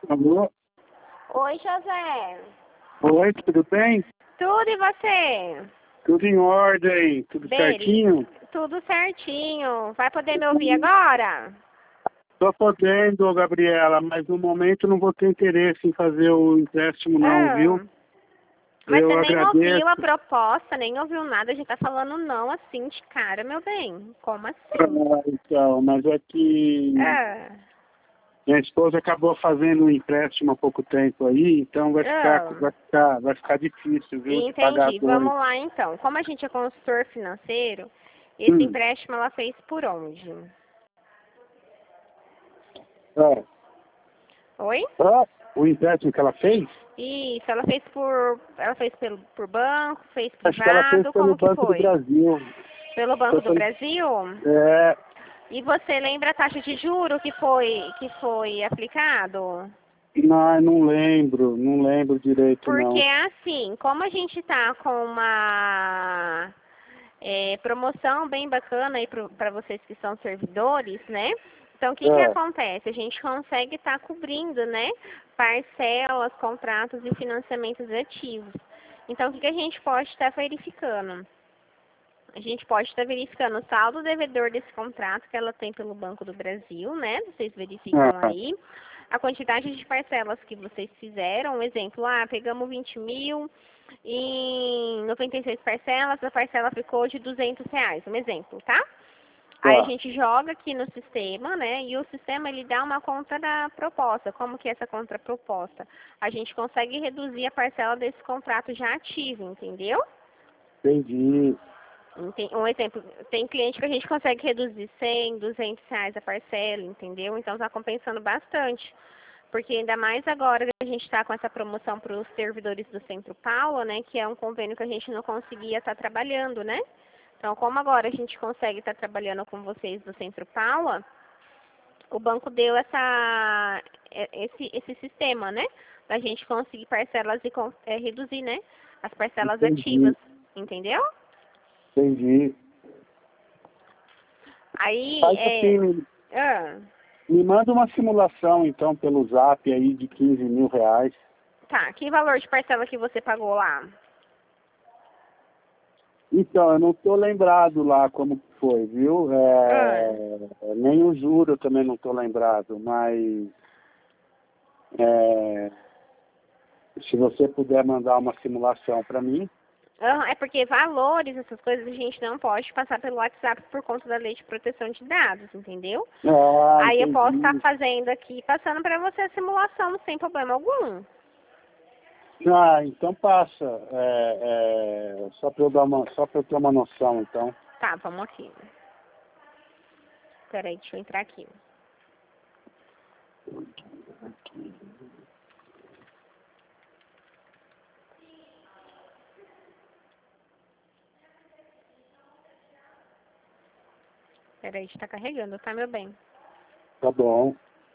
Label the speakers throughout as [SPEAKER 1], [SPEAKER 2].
[SPEAKER 1] Alô?
[SPEAKER 2] Oi, José.
[SPEAKER 1] Oi, tudo bem?
[SPEAKER 2] Tudo e você?
[SPEAKER 1] Tudo em ordem, tudo certinho?
[SPEAKER 2] Tudo certinho. Vai poder me ouvir agora?
[SPEAKER 1] Tô podendo, Gabriela, mas no momento não vou ter interesse em fazer o empréstimo não, viu?
[SPEAKER 2] Mas você
[SPEAKER 1] Eu
[SPEAKER 2] nem
[SPEAKER 1] agradeço.
[SPEAKER 2] ouviu a proposta, nem ouviu nada. A gente tá falando não assim de cara, meu bem. Como assim?
[SPEAKER 1] Então, mas é que minha esposa acabou fazendo um empréstimo há pouco tempo aí, então vai ficar difícil, viu, de pagar
[SPEAKER 2] Entendi.
[SPEAKER 1] dois.
[SPEAKER 2] Vamos lá então. Como a gente é consultor financeiro, esse empréstimo ela fez por onde? Oi?
[SPEAKER 1] O empréstimo que ela fez?
[SPEAKER 2] Isso, ela fez por banco, fez
[SPEAKER 1] Acho que ela fez
[SPEAKER 2] privado,
[SPEAKER 1] pelo
[SPEAKER 2] como que
[SPEAKER 1] Banco do
[SPEAKER 2] foi?
[SPEAKER 1] Brasil.
[SPEAKER 2] Pelo Banco do Brasil?
[SPEAKER 1] É,
[SPEAKER 2] E você lembra a taxa de juro que foi aplicado?
[SPEAKER 1] não lembro direito
[SPEAKER 2] Porque
[SPEAKER 1] não.
[SPEAKER 2] assim, como a gente está com uma promoção bem bacana aí para vocês que são servidores, né? Então, o que acontece? A gente consegue estar cobrindo, né? Parcelas, contratos e financiamentos ativos. Então, o que a gente pode estar verificando? A gente pode estar verificando o saldo devedor desse contrato que ela tem pelo Banco do Brasil, né? Vocês verificam aí. A quantidade de parcelas que vocês fizeram. Um exemplo, pegamos 20 mil em 96 parcelas, a parcela ficou de R$ 200. Um exemplo, tá? Aí a gente joga aqui no sistema, né? E o sistema ele dá uma contraproposta. Como que é essa contraproposta? A gente consegue reduzir a parcela desse contrato já ativo, entendeu?
[SPEAKER 1] Entendi.
[SPEAKER 2] Um exemplo, tem cliente que a gente consegue reduzir R$ 100, R$ 200 a parcela, entendeu? Então está compensando bastante. Porque ainda mais agora que a gente está com essa promoção para os servidores do Centro Paula, né? Que é um convênio que a gente não conseguia estar trabalhando, né? Então, como agora a gente consegue estar trabalhando com vocês do Centro Paula, o banco deu esse sistema, né? Da gente conseguir parcelas e reduzir, né? As parcelas ativas, entendeu?
[SPEAKER 1] Entendi.
[SPEAKER 2] Aí,
[SPEAKER 1] Faz assim, me manda uma simulação, então, pelo Zap aí de R$ 15.000.
[SPEAKER 2] Tá, que valor de parcela que você pagou lá?
[SPEAKER 1] Então, eu não estou lembrado lá como que foi, viu? Nem o juro eu também não estou lembrado, mas se você puder mandar uma simulação para mim.
[SPEAKER 2] É porque valores, essas coisas, a gente não pode passar pelo WhatsApp por conta da lei de proteção de dados, entendeu? Aí eu posso estar fazendo aqui, passando para você a simulação sem problema algum.
[SPEAKER 1] Então passa. Só para eu ter uma noção, então.
[SPEAKER 2] Tá, vamos aqui. Peraí, deixa eu entrar aqui. Peraí, está carregando, tá, meu bem?
[SPEAKER 1] Tá bom.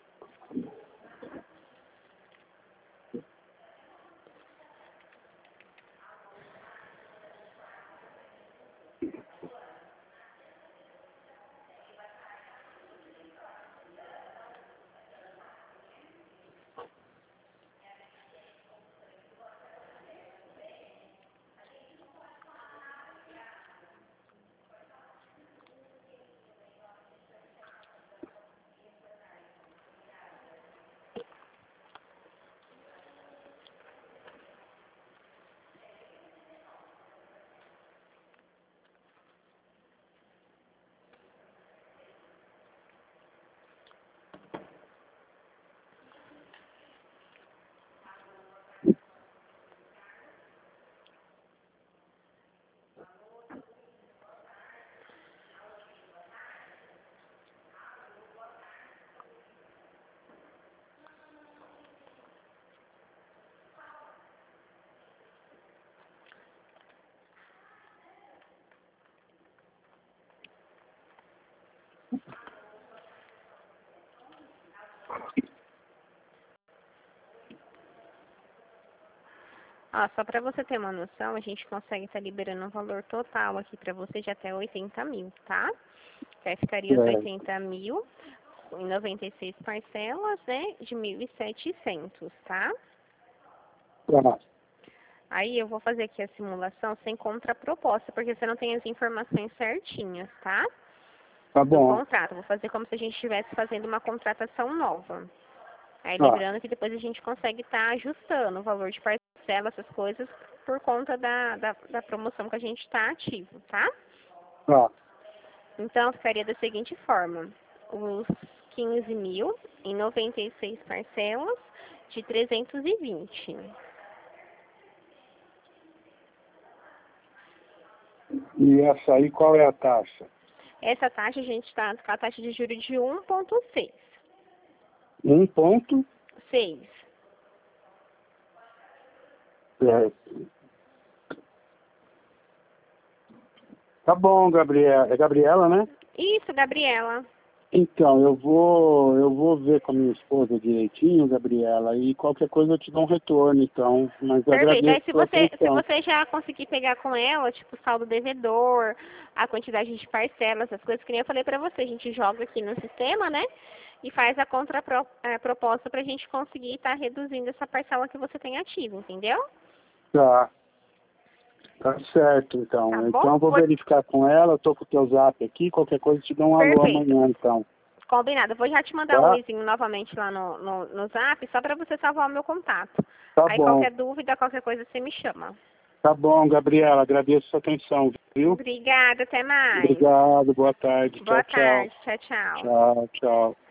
[SPEAKER 2] Só para você ter uma noção, a gente consegue estar liberando um valor total aqui para você de até 80 mil, tá? Aí ficaria os 80 mil. em 96 parcelas, né, de 1.700, tá?
[SPEAKER 1] Tá.
[SPEAKER 2] Aí eu vou fazer aqui a simulação sem contraproposta, porque você não tem as informações certinhas, tá?
[SPEAKER 1] Tá bom.
[SPEAKER 2] Do contrato. Vou fazer como se a gente estivesse fazendo uma contratação nova. Aí lembrando que depois a gente consegue estar ajustando o valor de parcela, essas coisas, por conta da promoção que a gente está ativo, tá?
[SPEAKER 1] Tá.
[SPEAKER 2] Então ficaria da seguinte forma: os 15 mil em 96 parcelas de 320.
[SPEAKER 1] E essa aí, qual é a taxa?
[SPEAKER 2] Essa taxa a gente está com a taxa de juros de 1,6.
[SPEAKER 1] 1,6. Certo. Tá bom, Gabriela. É Gabriela, né?
[SPEAKER 2] Isso, Gabriela.
[SPEAKER 1] Então, eu vou ver com a minha esposa direitinho, Gabriela, e qualquer coisa eu te dou um retorno, então. Mas eu
[SPEAKER 2] Perfeito. Aí
[SPEAKER 1] agradeço
[SPEAKER 2] se você já conseguir pegar com ela, tipo, saldo devedor, a quantidade de parcelas, essas coisas que nem eu falei pra você, a gente joga aqui no sistema, né? E faz a contraproposta pra gente conseguir estar reduzindo essa parcela que você tem ativa, entendeu?
[SPEAKER 1] Tá. Tá certo, então.
[SPEAKER 2] Tá bom?
[SPEAKER 1] Então eu vou verificar com ela, eu tô com o teu zap aqui, qualquer coisa eu te dou um alô
[SPEAKER 2] Perfeito.
[SPEAKER 1] amanhã, então.
[SPEAKER 2] Combinado. Eu vou já te mandar um
[SPEAKER 1] Tá?
[SPEAKER 2] oizinho novamente lá no zap, só pra você salvar o meu contato.
[SPEAKER 1] Tá
[SPEAKER 2] Aí
[SPEAKER 1] bom.
[SPEAKER 2] qualquer dúvida, qualquer coisa, você me chama.
[SPEAKER 1] Tá bom, Gabriela, agradeço a sua atenção, viu?
[SPEAKER 2] Obrigada, até mais.
[SPEAKER 1] Obrigado, boa tarde.
[SPEAKER 2] Boa
[SPEAKER 1] Tchau, tchau.
[SPEAKER 2] tarde, tchau, tchau.
[SPEAKER 1] Tchau, tchau.